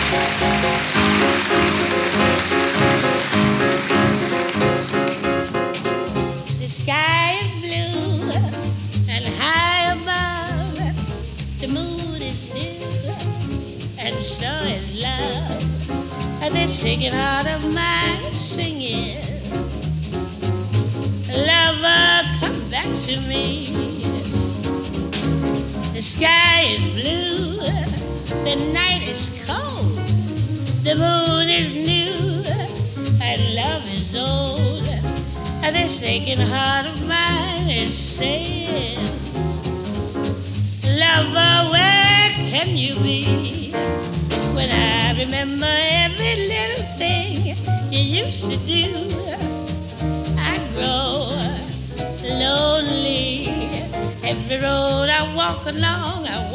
The sky is blue and high above. The moon is still and so is love. And this aching heart of mine singing, lover, come back to me. The sky is blue, the night is cold, the moon is new, and love is old. And this aching heart of mine is saying, lover, where can you be? When I remember every little thing you used to do, I grow lonely. Every road I walk along, I